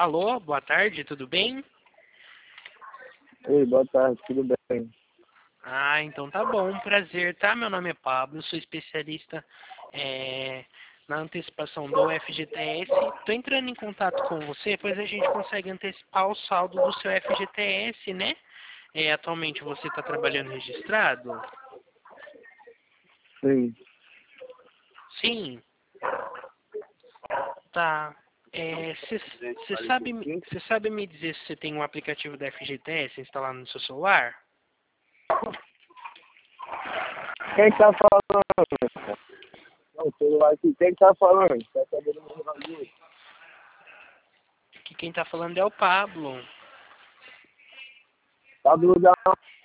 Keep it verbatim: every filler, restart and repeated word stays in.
Alô, boa tarde, tudo bem? Oi, boa tarde, tudo bem? Ah, então tá bom, prazer, tá? Meu nome é Pablo, sou especialista é, na antecipação do F G T S. Tô entrando em contato com você, pois a gente consegue antecipar o saldo do seu F G T S, né? É, atualmente você está trabalhando registrado? Sim. Sim. Tá. Você sabe, cê sabe me dizer se você tem um aplicativo da F G T S instalado no seu celular? Quem tá falando? Não, o celular aqui, quem tá falando? Tá sabendo meu bagulho? Que quem tá falando é o Pablo. Pablo da